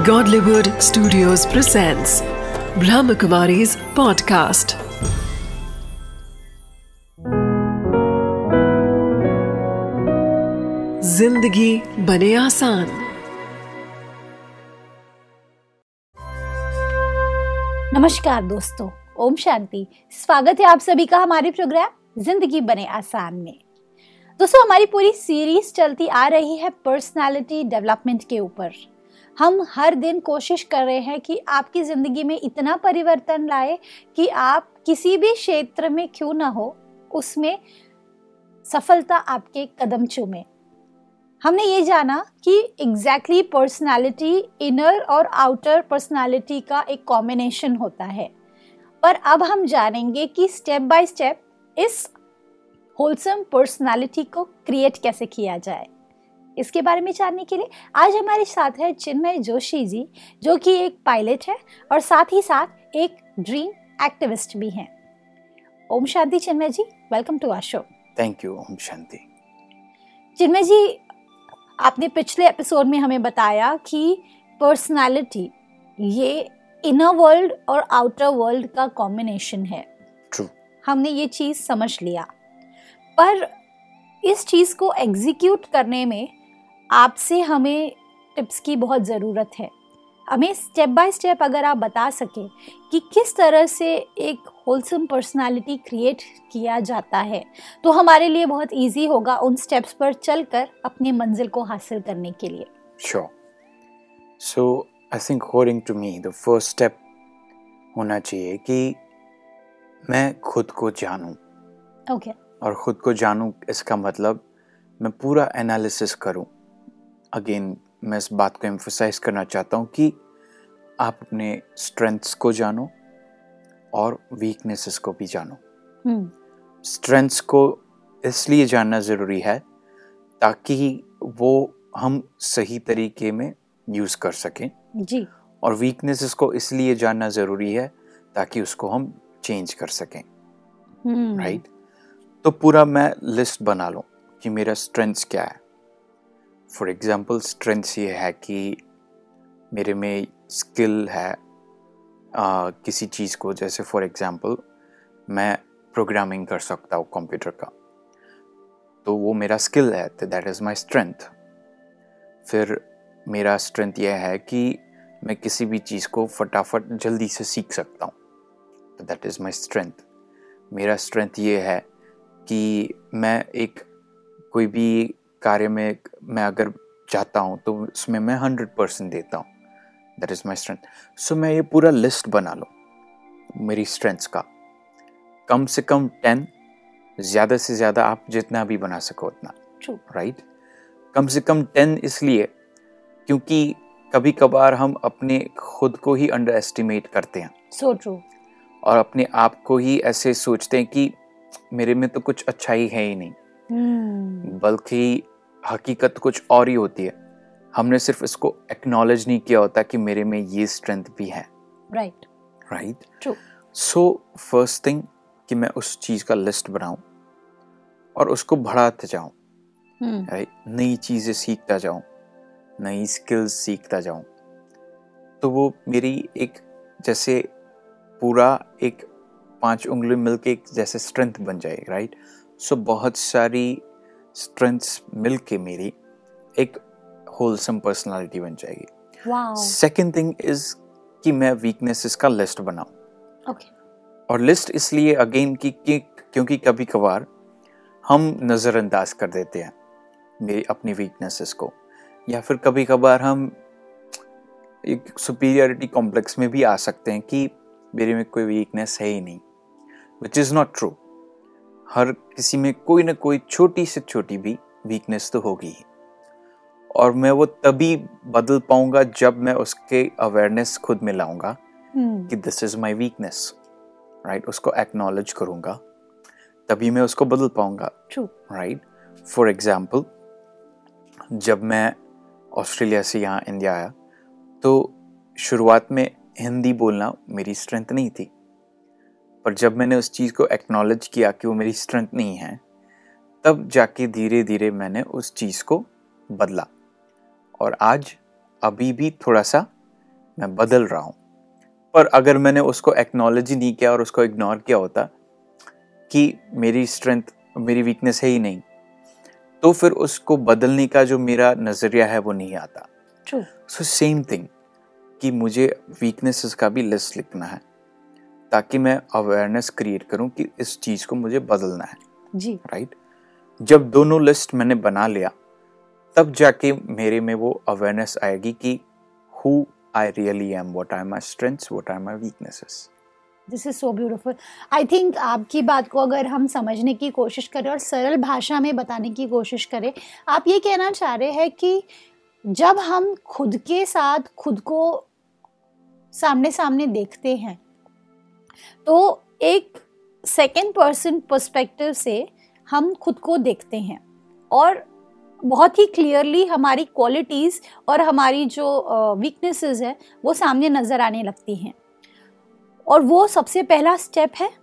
Godlywood Studios presents Brahmakumari's podcast. जिंदगी बने आसान। नमस्कार दोस्तों, ओम शांति। स्वागत है आप सभी का हमारे प्रोग्राम जिंदगी बने आसान में। दोस्तों, हमारी पूरी सीरीज चलती आ रही है पर्सनालिटी डेवलपमेंट के ऊपर। हम हर दिन कोशिश कर रहे हैं कि आपकी ज़िंदगी में इतना परिवर्तन लाए कि आप किसी भी क्षेत्र में क्यों ना हो, उसमें सफलता आपके कदम चूमे। हमने ये जाना कि एग्जैक्टली पर्सनालिटी इनर और आउटर पर्सनालिटी का एक कॉम्बिनेशन होता है, पर अब हम जानेंगे कि स्टेप बाय स्टेप इस होलसम पर्सनालिटी को क्रिएट कैसे किया जाए। इसके बारे में जानने के लिए आज हमारे साथ है चिन्मय जोशी जी, जो कि एक पायलट है और साथ ही साथ एक ड्रीम एक्टिविस्ट भी हैं। Om Shanti Chinmay ji, welcome to our show. Thank you. Om Shanti. Chinmay ji, आपने पिछले एपिसोड में हमें बताया कि पर्सनालिटी ये इनर वर्ल्ड और आउटर वर्ल्ड का कॉम्बिनेशन है। ट्रू। हमने ये चीज़ समझ लिया, पर इस चीज़ को एग्जीक्यूट करने में आपसे हमें टिप्स की बहुत ज़रूरत है। हमें स्टेप बाय स्टेप अगर आप बता सकें कि किस तरह से एक होलसम पर्सनालिटी क्रिएट किया जाता है, तो हमारे लिए बहुत इजी होगा उन स्टेप्स पर चलकर अपनी मंजिल को हासिल करने के लिए। Sure. So I think according to me the first step होना चाहिए कि मैं खुद को जानूं। ओके। और खुद को जानूं इसका मतलब मैं पूरा एनालिसिस करूं। अगेन मैं इस बात को एम्फसाइज करना चाहता हूं कि आप अपने स्ट्रेंथ्स को जानो और वीकनेसेस को भी जानो। स्ट्रेंथ्स को इसलिए जानना ज़रूरी है ताकि वो हम सही तरीके में यूज़ कर सकें जी। और वीकनेसेस को इसलिए जानना ज़रूरी है ताकि उसको हम चेंज कर सकें। राइट? तो पूरा मैं लिस्ट बना लूँ कि मेरा स्ट्रेंथ्स क्या है। फॉर एग्जांपल स्ट्रेंथ्स ये है कि मेरे में स्किल है किसी चीज़ को, जैसे फॉर एग्जांपल मैं प्रोग्रामिंग कर सकता हूँ कंप्यूटर का, तो वो मेरा स्किल है, तो दैट इज़ माय स्ट्रेंथ। फिर मेरा स्ट्रेंथ ये है कि मैं किसी भी चीज़ को फटाफट जल्दी से सीख सकता हूँ, तो दैट इज़ माय स्ट्रेंथ। मेरा स्ट्रेंथ ये है कि मैं एक कोई भी कार्य में मैं अगर चाहता हूँ तो उसमें मैं 100% देता हूँ, that is my strength. So मैं ये पूरा लिस्ट बना लूँ मेरी स्ट्रेंथ्स का, कम से कम 10, ज़्यादा से ज़्यादा आप जितना भी बना सको उतना। ट्रू। राइट? कम से कम 10 इसलिए क्योंकि कभी कभार हम अपने खुद को ही अंडर एस्टिमेट करते हैं। So true. और अपने आप को ही ऐसे सोचते हैं कि मेरे में तो कुछ अच्छा ही है ही नहीं, बल्कि हकीकत कुछ और ही होती है। हमने सिर्फ इसको एक्नॉलेज नहीं किया होता कि मेरे में ये स्ट्रेंथ भी है। Right. Right. True. So first thing कि मैं उस चीज़ का लिस्ट बनाऊं और उसको बढ़ाते जाऊं। राइट? नई चीज़ें सीखता जाऊं, नई स्किल्स सीखता जाऊं, तो वो मेरी एक जैसे पूरा एक 5 उंगली मिलके एक जैसे स्ट्रेंथ बन जाएगी। राइट? सो बहुत सारी स्ट्रेंथ्स मिलके मेरी एक होलसम पर्सनालिटी बन जाएगी। सेकेंड थिंग इज कि मैं वीकनेसेस का लिस्ट बनाऊं। ओके। और लिस्ट इसलिए अगेन कि क्योंकि कभी कभार हम नज़रअंदाज कर देते हैं मेरी अपनी वीकनेसेस को, या फिर कभी कभार हम एक सुपीरियरिटी कॉम्प्लेक्स में भी आ सकते हैं कि मेरे में कोई वीकनेस है ही नहीं, विच इज़ नॉट ट्रू। हर किसी में कोई ना कोई छोटी से छोटी भी वीकनेस तो होगी ही, और मैं वो तभी बदल पाऊंगा जब मैं उसके अवेयरनेस खुद में लाऊंगा कि this is my weakness. Right? उसको एक्नॉलेज करूंगा, तभी मैं उसको बदल पाऊंगा। ट्रू। राइट? फॉर एग्जाम्पल जब मैं ऑस्ट्रेलिया से यहाँ इंडिया आया, तो शुरुआत में हिंदी बोलना मेरी स्ट्रेंथ नहीं थी, पर जब मैंने उस चीज़ को एक्नॉलेज किया कि वो मेरी स्ट्रेंथ नहीं है, तब जाके धीरे धीरे मैंने उस चीज़ को बदला। और आज अभी भी थोड़ा सा मैं बदल रहा हूँ। पर अगर मैंने उसको एक्नॉलेज ही नहीं किया और उसको इग्नोर किया होता कि मेरी स्ट्रेंथ मेरी वीकनेस है ही नहीं, तो फिर उसको बदलने का जो मेरा नज़रिया है वो नहीं आता। ट्रू। सो सेम थिंग कि मुझे वीकनेसेस का भी लिस्ट लिखना है ताकि मैं अवेयरनेस क्रिएट करूं कि इस चीज़ को मुझे बदलना है जी। राइट। जब दोनों लिस्ट मैंने बना लिया तब जाके मेरे में वो अवेयरनेस आएगी कि who I really am, what are my strengths, what are my weaknesses. This is so beautiful. I think आपकी बात को अगर हम समझने की कोशिश करें और सरल भाषा में बताने की कोशिश करें, आप ये कहना चाह रहे हैं कि जब हम खुद के साथ खुद को सामने सामने देखते हैं तो एक सेकेंड पर्सन पर्सपेक्टिव से हम खुद को देखते हैं और बहुत ही क्लियरली हमारी क्वालिटीज़ और हमारी जो वीकनेसेस है वो सामने नज़र आने लगती हैं, और वो सबसे पहला स्टेप है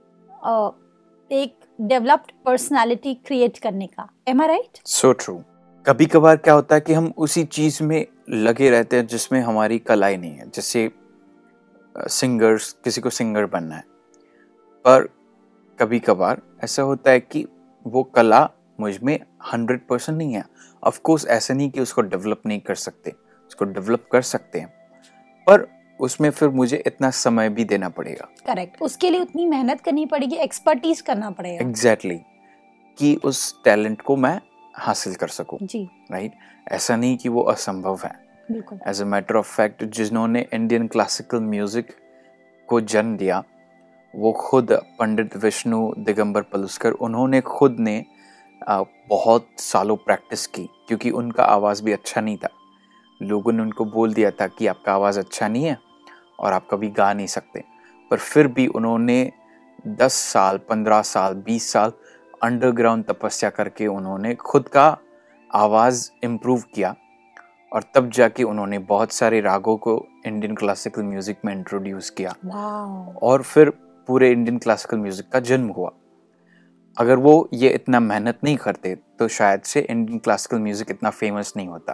एक डेवलप्ड पर्सनालिटी क्रिएट करने का। Am I right? So true. कभी कभार क्या होता है कि हम उसी चीज़ में लगे रहते हैं जिसमें हमारी कला ही नहीं है। जैसे सिंगर्स, किसी को सिंगर बनना है, पर कभी कभार ऐसा होता है कि वो कला मुझ में 100% नहीं है। ऑफ कोर्स ऐसा नहीं कि उसको डेवलप नहीं कर सकते, उसको डेवलप कर सकते हैं, पर उसमें फिर मुझे इतना समय भी देना पड़ेगा। करेक्ट, उसके लिए उतनी मेहनत करनी पड़ेगी, एक्सपर्टीज करना पड़ेगा। एग्जैक्टली, कि उस टैलेंट को मैं हासिल कर सकूं। जी राइट, ऐसा नहीं कि वो असंभव है। बिल्कुल। As a matter of fact, जिन्होंने इंडियन क्लासिकल म्यूजिक को जन्म दिया वो खुद पंडित विष्णु दिगंबर पलुस्कर, उन्होंने खुद ने बहुत सालों प्रैक्टिस की, क्योंकि उनका आवाज़ भी अच्छा नहीं था। लोगों ने उनको बोल दिया था कि आपका आवाज़ अच्छा नहीं है और आप कभी गा नहीं सकते, पर फिर भी उन्होंने 10 साल, 15 साल, 20 साल अंडरग्राउंड तपस्या करके उन्होंने खुद का आवाज़ इम्प्रूव किया, और तब जाके उन्होंने बहुत सारे रागों को इंडियन क्लासिकल म्यूज़िक में इंट्रोड्यूस किया। और फिर पूरे इंडियन क्लासिकल म्यूज़िक का जन्म हुआ। अगर वो ये इतना मेहनत नहीं करते तो शायद से इंडियन क्लासिकल म्यूज़िक इतना फेमस नहीं होता।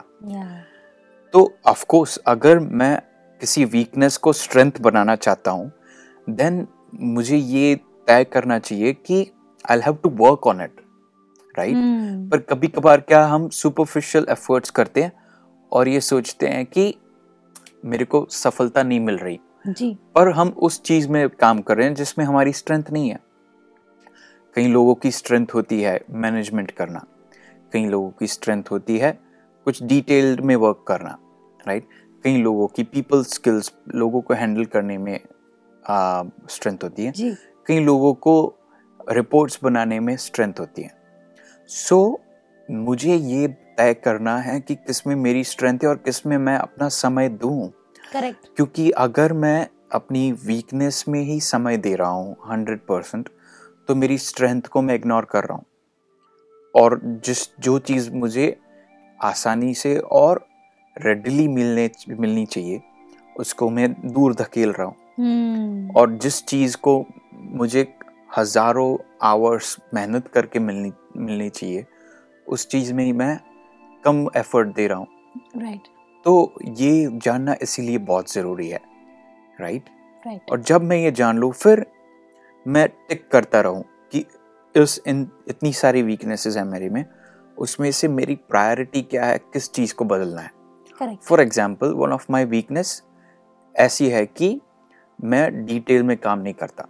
तो ऑफ कोर्स अगर मैं किसी वीकनेस को स्ट्रेंथ बनाना चाहता हूँ, देन मुझे ये तय करना चाहिए कि I have to work on it, right. पर कभी कभार क्या हम सुपरफिशियल एफर्ट्स करते हैं और ये सोचते हैं कि मेरे को सफलता नहीं मिल रही जी, पर हम उस चीज में काम कर रहे हैं जिसमें हमारी स्ट्रेंथ नहीं है। कई लोगों की स्ट्रेंथ होती है मैनेजमेंट करना, कई लोगों की स्ट्रेंथ होती है कुछ डिटेल्ड में वर्क करना, राइट। कई लोगों की पीपल स्किल्स, लोगों को हैंडल करने में स्ट्रेंथ होती है। कई लोगों को रिपोर्ट्स बनाने में स्ट्रेंथ होती है। सो मुझे ये तय करना है कि किस में मेरी स्ट्रेंथ है और किस में मैं अपना समय दूं। करेक्ट। क्योंकि अगर मैं अपनी वीकनेस में ही समय दे रहा हूँ 100%, तो मेरी स्ट्रेंथ को मैं इग्नोर कर रहा हूँ, और जो चीज़ मुझे आसानी से और रेडिली मिलनी चाहिए उसको मैं दूर धकेल रहा हूँ। और जिस चीज़ को मुझे हजारों आवर्स मेहनत करके मिलनी चाहिए उस चीज़ में ही मैं कम एफर्ट दे रहा हूँ, राइट। तो ये जानना इसीलिए बहुत ज़रूरी है, राइट। और जब मैं ये जान लूँ फिर मैं टिक करता रहूँ कि इतनी सारी वीकनेसेस हैं मेरे में, उसमें से मेरी प्रायोरिटी क्या है, किस चीज़ को बदलना है। For example, one of my weakness ऐसी है कि मैं डिटेल में काम नहीं करता।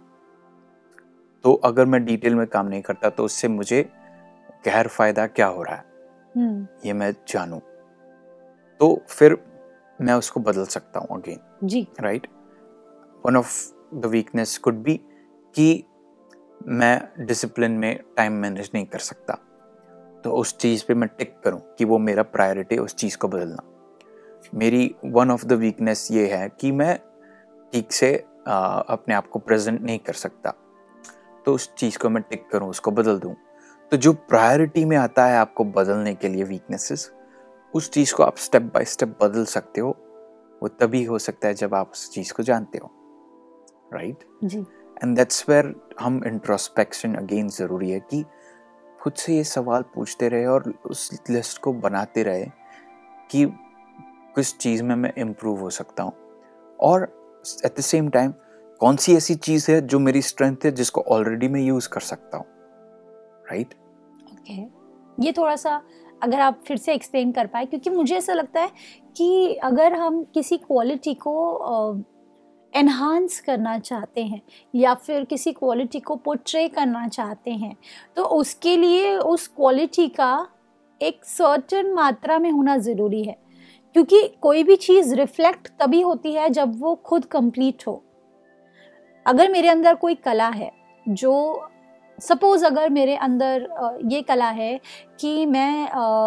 तो अगर मैं डिटेल में काम नहीं करता तो उससे मुझे गैर फायदा क्या हो रहा है ये मैं जानूं, तो फिर मैं उसको बदल सकता हूँ अगेन। जी, right. One of the weakness could be कि मैं डिसिप्लिन में टाइम मैनेज नहीं कर सकता, तो उस चीज़ पे मैं टिक करूं कि वो मेरा प्रायोरिटी, उस चीज़ को बदलना। मेरी वन ऑफ द वीकनेस ये है कि मैं ठीक से अपने आप को प्रेजेंट नहीं कर सकता, तो उस चीज़ को मैं टिक करूं, उसको बदल दूं। तो जो प्रायोरिटी में आता है आपको बदलने के लिए वीकनेसेस, उस चीज़ को आप स्टेप बाय स्टेप बदल सकते हो। वो तभी हो सकता है जब आप उस चीज़ को जानते हो, राइट। जी। एंड दैट्स वेयर हम इंट्रोस्पेक्शन अगेन ज़रूरी है कि खुद से ये सवाल पूछते रहे और उस लिस्ट को बनाते रहे कि किस चीज़ में मैं इम्प्रूव हो सकता हूँ। और एट द सेम टाइम कौन सी ऐसी चीज है जो मेरी स्ट्रेंथ है जिसको ऑलरेडी मैं यूज कर सकता हूँ, राइट? ओके, ये थोड़ा सा अगर आप फिर से एक्सप्लेन कर पाए, क्योंकि मुझे ऐसा लगता है कि अगर हम किसी क्वालिटी को एनहांस करना चाहते हैं या फिर किसी क्वालिटी को पोर्ट्रे करना चाहते हैं, तो उसके लिए उस क्वालिटी का एक सर्टेन मात्रा में होना ज़रूरी है, क्योंकि कोई भी चीज़ रिफ्लेक्ट तभी होती है जब वो खुद कंप्लीट हो। अगर मेरे अंदर कोई कला है, जो सपोज़ अगर मेरे अंदर ये कला है कि मैं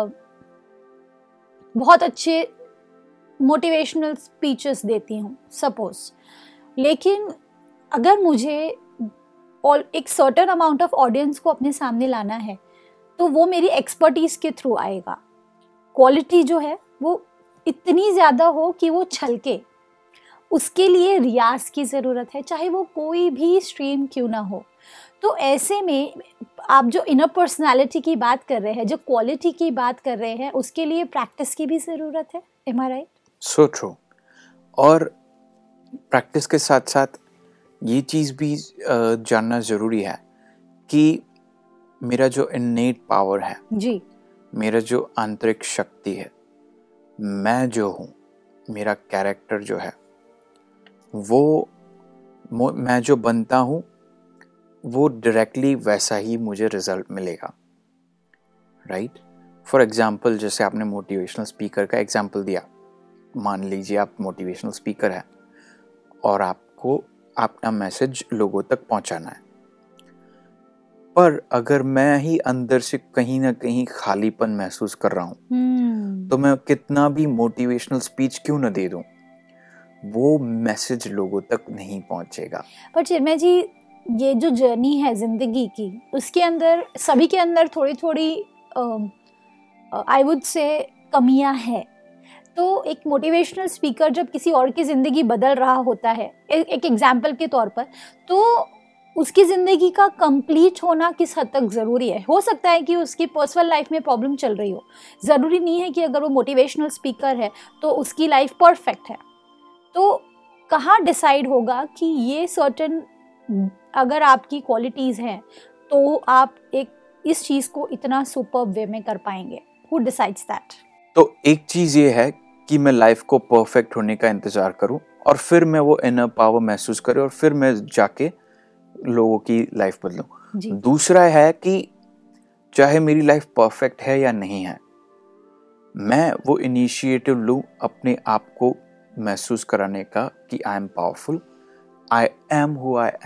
बहुत अच्छे मोटिवेशनल स्पीचेस देती हूँ सपोज़, लेकिन अगर मुझे एक सर्टेन अमाउंट ऑफ ऑडियंस को अपने सामने लाना है तो वो मेरी एक्सपर्टीज़ के थ्रू आएगा। क्वालिटी जो है वो इतनी ज़्यादा हो कि वो छलके, उसके लिए रियाज की ज़रूरत है, चाहे वो कोई भी स्ट्रीम क्यों ना हो। तो ऐसे में आप जो इनर पर्सनालिटी की बात कर रहे हैं, जो क्वालिटी की बात कर रहे हैं, उसके लिए प्रैक्टिस की भी ज़रूरत है। Am I right? So true. और प्रैक्टिस के साथ साथ ये चीज़ भी जानना ज़रूरी है कि मेरा जो इन्नेट पावर है जी, मेरा जो आंतरिक शक्ति है, मैं जो हूँ, मेरा कैरेक्टर जो है, वो मैं जो बनता हूँ वो डायरेक्टली वैसा ही मुझे रिजल्ट मिलेगा, राइट? फॉर एग्जाम्पल, जैसे आपने मोटिवेशनल स्पीकर का एग्जाम्पल दिया, मान लीजिए आप मोटिवेशनल स्पीकर हैं और आपको अपना मैसेज लोगों तक पहुंचाना है, पर अगर मैं ही अंदर से कहीं ना कहीं खालीपन महसूस कर रहा हूँ तो मैं कितना भी मोटिवेशनल स्पीच क्यों ना दे दूं, वो मैसेज लोगों तक नहीं पहुंचेगा। पर चिन्मय जी, ये जो जर्नी है जिंदगी की, उसके अंदर सभी के अंदर थोड़ी थोड़ी आई वुड से कमियां हैं। तो एक मोटिवेशनल स्पीकर जब किसी और की ज़िंदगी बदल रहा होता है, एक एग्जाम्पल के तौर पर, तो उसकी ज़िंदगी का कंप्लीट होना किस हद तक ज़रूरी है? हो सकता है कि उसकी पर्सनल लाइफ में प्रॉब्लम चल रही हो, ज़रूरी नहीं है कि अगर वो मोटिवेशनल स्पीकर है तो उसकी लाइफ परफेक्ट है। तो कहाँ डिसाइड होगा कि ये सर्टेन अगर आपकी क्वालिटीज़ हैं तो आप एक इस चीज़ को इतना सुपर्ब वे में कर पाएंगे? Who decides that? तो एक चीज़ ये है कि मैं लाइफ को परफेक्ट होने का इंतज़ार करूं और फिर मैं वो इनर पावर महसूस करूं और फिर मैं जाके लोगों की लाइफ बदलूं। दूसरा है कि चाहे मेरी लाइफ परफेक्ट है या नहीं है, मैं वो इनिशिएटिव लूं अपने आप को महसूस कराने का कि I am powerful, I am who I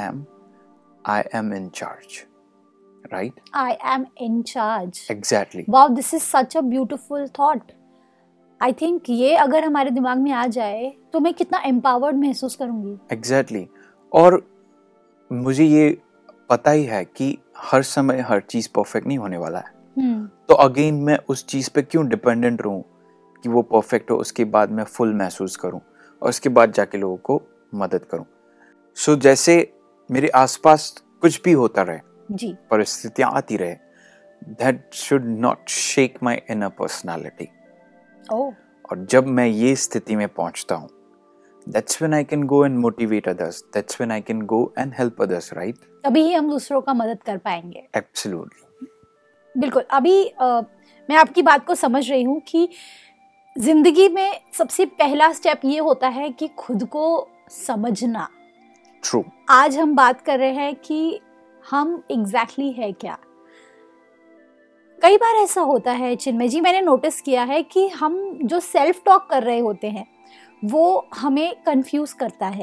am in charge, right? I am in charge, exactly. Wow, this is such a beautiful thought. I think ये अगर हमारे दिमाग में आ जाए तो मैं कितना एम्पावर्ड महसूस करूंगी। एग्जैक्टली। और मुझे ये पता ही है कि हर समय हर चीज परफेक्ट नहीं होने वाला है, तो अगेन मैं उस चीज पे क्यों डिपेंडेंट रहूं कि वो परफेक्ट हो, उसके बाद मैं फुल महसूस करूं और उसके बाद जाके लोगों को मदद करूं। सो जैसे मेरे आसपास कुछ भी होता रहे जी, परिस्थितियां आती रहे, that should not shake my inner personality. और जब मैं ये स्थिति में पहुंचता हूं, that's when I can go and motivate others, that's when I can go and help others, right? तभी ही हम दूसरों का मदद कर पाएंगे। Absolutely. बिल्कुल। अभी मैं आपकी बात को समझ रही हूँ कि जिंदगी में सबसे पहला स्टेप ये होता है कि खुद को समझना। True. आज हम बात कर रहे हैं कि हम एग्जैक्टली है क्या। कई बार ऐसा होता है चिन्मय जी, मैंने नोटिस किया है कि हम जो सेल्फ टॉक कर रहे होते हैं वो हमें कंफ्यूज करता है।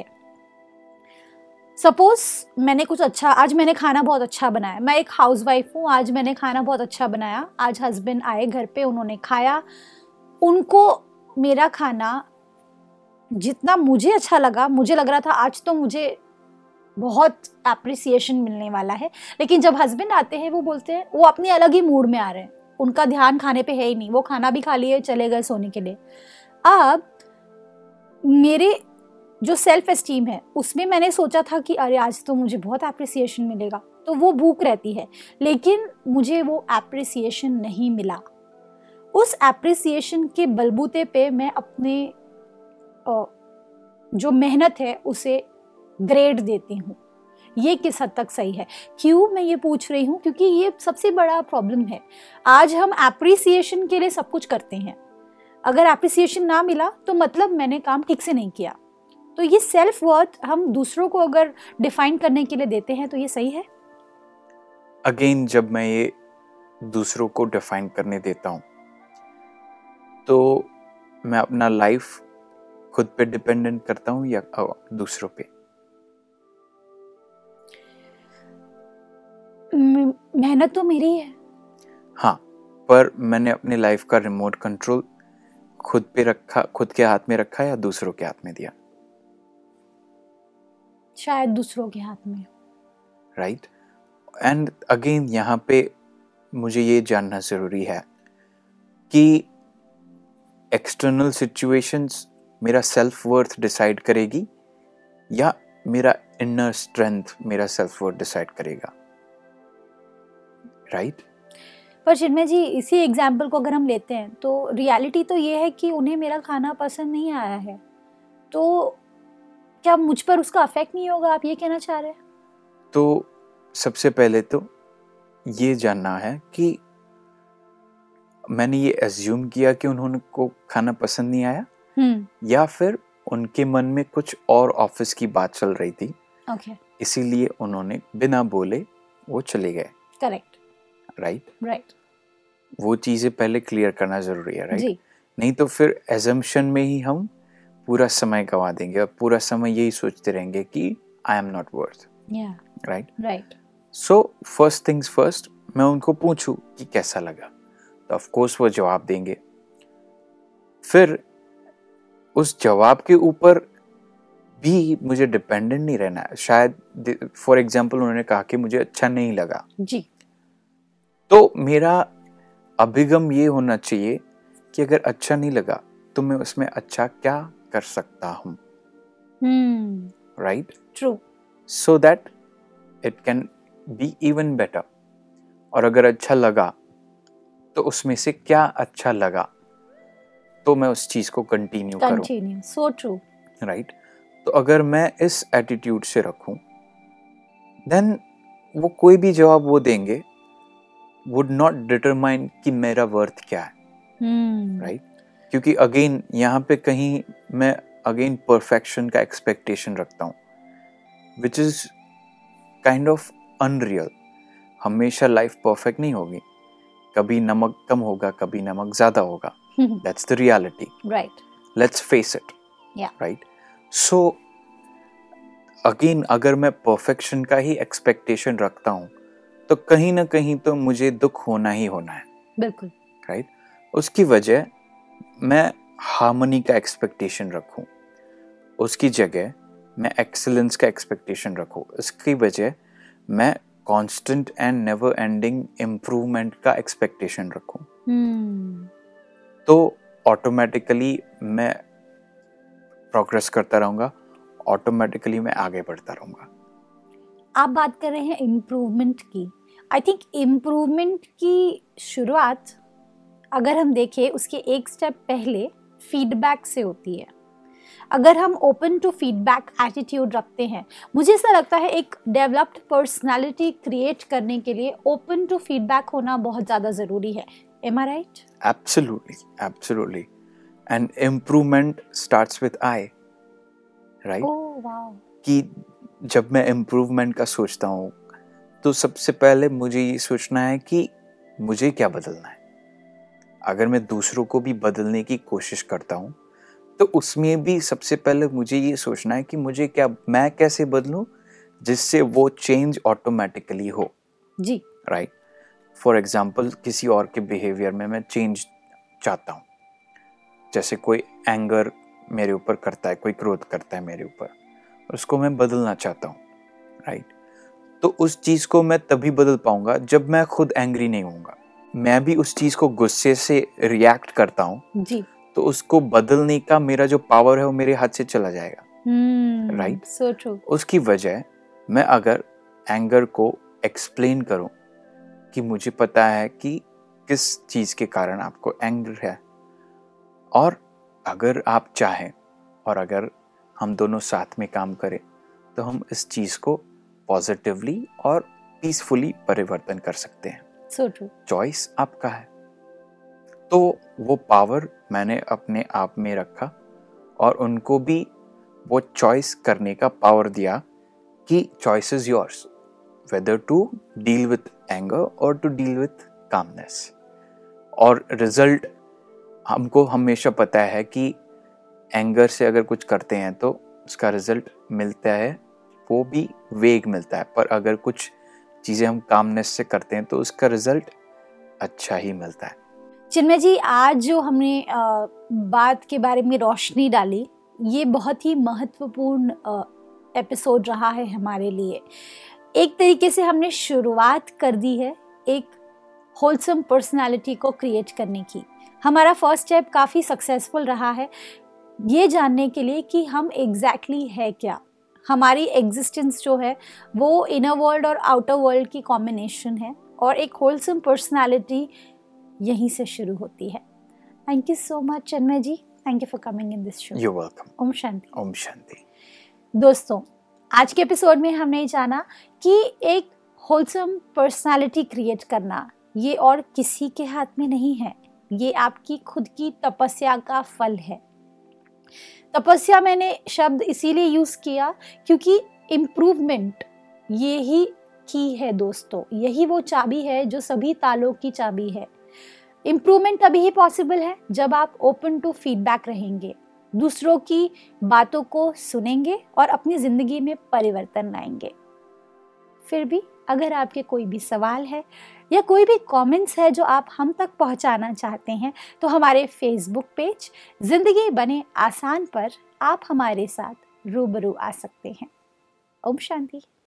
सपोज मैंने कुछ अच्छा, आज मैंने खाना बहुत अच्छा बनाया, मैं एक हाउसवाइफ हूँ, आज मैंने खाना बहुत अच्छा बनाया, आज हस्बैंड आए घर पे, उन्होंने खाया, उनको मेरा खाना जितना मुझे अच्छा लगा, मुझे लग रहा था आज तो मुझे बहुत एप्रिसिएशन मिलने वाला है, लेकिन जब हस्बैंड आते हैं वो बोलते हैं, वो अपनी अलग ही मूड में आ रहे हैं, उनका ध्यान खाने पे है ही नहीं, वो खाना भी खा लिए चले गए सोने के लिए। अब मेरे जो सेल्फ एस्टीम है उसमें मैंने सोचा था कि अरे आज तो मुझे बहुत एप्रिसिएशन मिलेगा, तो वो भूख रहती है, लेकिन मुझे वो एप्रिसिएशन नहीं मिला। उस एप्रिसिएशन के बलबूते पे मैं अपने जो मेहनत है उसे ग्रेड देती हूँ। ये किस हद तक सही है? क्यों मैं ये पूछ रही हूँ? क्योंकि ये सबसे बड़ा प्रॉब्लम है। आज हम एप्रिसिएशन के लिए सब कुछ करते हैं, अगर एप्रिसिएशन ना मिला तो मतलब मैंने काम ठीक से नहीं किया। तो ये सेल्फ वर्थ हम दूसरों को अगर डिफाइन करने के लिए देते हैं तो ये सही है? अगेन, जब मैं ये दूसरों को डिफाइन करने देता हूँ तो मैं अपना लाइफ खुद पे डिपेंडेंट करता हूँ या दूसरों पे? मेहनत तो मेरी है। हाँ, पर मैंने अपने लाइफ का रिमोट कंट्रोल खुद पे रखा, खुद के हाथ में रखा या दूसरों के हाथ में दिया? शायद दूसरों के हाथ में। राइट। एंड अगेन यहाँ पे मुझे ये जानना जरूरी है कि एक्सटर्नल सिचुएशंस मेरा सेल्फ वर्थ डिसाइड करेगी या मेरा इनर स्ट्रेंथ मेरा सेल्फ वर्थ डिसाइड करेगा? राइट। पर चिन्मय जी, इसी एग्जाम्पल को अगर हम लेते हैं तो रियलिटी तो ये है कि उन्हें मेरा खाना पसंद नहीं आया है, तो क्या मुझ पर उसका अफेक्ट नहीं होगा? आप ये कहना चाह रहे हैं? तो सबसे पहले तो ये जानना है कि मैंने ये एज्यूम किया कि उन्होंने को खाना पसंद नहीं आया, या फिर उनके मन में कुछ और ऑफिस की बात चल रही थी, इसीलिए उन्होंने बिना बोले वो चले गए। करेक्ट। राइट। वो चीजें पहले क्लियर करना जरूरी है। राइट। नहीं तो फिर एजम्पशन में ही हम पूरा समय गंवा देंगे और पूरा समय यही सोचते रहेंगे कि I am not worth. Right. So first things first, मैं उनको पूछूं कि कैसा लगा, तो ऑफ कोर्स वो जवाब देंगे। फिर उस जवाब के ऊपर भी मुझे डिपेंडेंट नहीं रहना है। शायद फॉर एग्जाम्पल उन्होंने कहा कि मुझे अच्छा नहीं लगा जी, तो मेरा अभिगम ये होना चाहिए कि अगर अच्छा नहीं लगा तो मैं उसमें अच्छा क्या कर सकता हूँ। Right. True. So that it can be even better. और अगर अच्छा लगा तो उसमें से क्या अच्छा लगा तो मैं उस चीज को कंटिन्यू करूं। So true. राइट। तो अगर मैं इस एटीट्यूड से रखूं, देन वो कोई भी जवाब वो देंगे वुड नॉट डिटरमाइन कि मेरा वर्थ क्या है। राइट। क्योंकि अगेन यहाँ पे कहीं मैं अगेन परफेक्शन का एक्सपेक्टेशन रखता हूँ, which is kind of unreal. हमेशा लाइफ परफेक्ट नहीं होगी, कभी नमक कम होगा, कभी नमक ज्यादा होगा। That's the reality. Right. Let's face it. Yeah. Right. So again, अगर मैं परफेक्शन का ही एक्सपेक्टेशन रखता हूँ तो कहीं ना कहीं तो मुझे दुख होना ही होना है। बिल्कुल। राइट। उसकी वजह मैं हार्मनी का एक्सपेक्टेशन रखूं, उसकी जगह मैं एक्सीलेंस का एक्सपेक्टेशन रखूं, इसकी वजह मैं constant and never ending improvement का एक्सपेक्टेशन रखूं। तो ऑटोमेटिकली मैं प्रोग्रेस करता रहूंगा, ऑटोमेटिकली मैं आगे बढ़ता रहूंगा। आप बात कर रहे हैं इम्प्रूवमेंट की। आई थिंक इम्प्रूवमेंट की शुरुआत अगर हम देखें उसके एक स्टेप पहले फीडबैक से होती है। अगर हम ओपन टू फीडबैक एटीट्यूड रखते हैं, मुझे ऐसा लगता है एक डेवलप्ड पर्सनालिटी क्रिएट करने के लिए ओपन टू फीडबैक होना बहुत ज़्यादा ज़रूरी है। Am I right? Absolutely. And improvement starts with I. Right? Oh, wow. कि जब मैं इम्प्रूवमेंट का सोचता हूँ तो सबसे पहले मुझे ये सोचना है कि मुझे क्या बदलना है। अगर मैं दूसरों को भी बदलने की कोशिश करता हूँ तो उसमें भी सबसे पहले मुझे ये सोचना है कि मुझे क्या, मैं कैसे बदलूं जिससे वो चेंज ऑटोमेटिकली हो। जी। राइट। फॉर एग्जाम्पल, किसी और के बिहेवियर में मैं चेंज चाहता हूँ, जैसे कोई एंगर मेरे ऊपर करता है, कोई क्रोध करता है मेरे ऊपर, उसको मैं बदलना चाहता हूँ। राइट। तो उस चीज को मैं तभी बदल पाऊंगा जब मैं खुद एंग्री नहीं होऊंगा। मैं भी उस चीज को गुस्से से रिएक्ट करता हूँ जी, तो उसको बदलने का मेरा जो पावर है वो मेरे हाथ से चला जाएगा। राइट। So true. उसकी वजह मैं अगर एंगर को एक्सप्लेन करूं कि मुझे पता है कि किस चीज के कारण आपको एंगर है, और अगर आप चाहें और अगर हम दोनों साथ में काम करें तो हम इस चीज़ को पॉजिटिवली और पीसफुली परिवर्तन कर सकते हैं। So true. चॉइस आपका है। तो वो पावर मैंने अपने आप में रखा और उनको भी वो चॉइस करने का पावर दिया कि choice is yours, whether to deal with anger और टू डील विथ कामनेस। और रिजल्ट हमको हमेशा पता है कि एंगर से अगर कुछ करते हैं तो उसका रिजल्ट मिलता है, वो भी वेग मिलता है, पर अगर कुछ चीज़ें हम कामनेस से करते हैं तो उसका रिजल्ट अच्छा ही मिलता है। चिन्मय जी, आज जो हमने बात के बारे में रोशनी डाली, ये बहुत ही महत्वपूर्ण एपिसोड रहा है हमारे लिए। एक तरीके से हमने शुरुआत कर दी है एक होलसम पर्सनालिटी को क्रिएट करने की। हमारा फर्स्ट स्टेप काफ़ी सक्सेसफुल रहा है ये जानने के लिए कि हम एग्जैक्टली है क्या। हमारी एग्जिस्टेंस जो है वो इनर वर्ल्ड और आउटर वर्ल्ड की कॉम्बिनेशन है और एक होलसम पर्सनालिटी यहीं से शुरू होती है। Thank you so much Chinmay ji, thank you for coming in this show. You welcome. Om Shanti. Om Shanti. दोस्तों, आज के एपिसोड में हमने जाना कि एक होलसम पर्सनालिटी क्रिएट करना ये और किसी के हाथ में नहीं है, ये आपकी खुद की तपस्या का फल है। तपस्या मैंने शब्द इसीलिए यूज किया क्योंकि इम्प्रूवमेंट यही की है दोस्तों, यही वो चाबी है जो सभी तालों की चाबी है। इम्प्रूवमेंट तभी ही पॉसिबल है जब आप ओपन टू फीडबैक रहेंगे, दूसरों की बातों को सुनेंगे और अपनी जिंदगी में परिवर्तन लाएंगे। फिर भी अगर आपके कोई भी सवाल है या कोई भी कमेंट्स है जो आप हम तक पहुंचाना चाहते हैं तो हमारे फेसबुक पेज जिंदगी बने आसान पर आप हमारे साथ रूबरू आ सकते हैं। ओम शांति।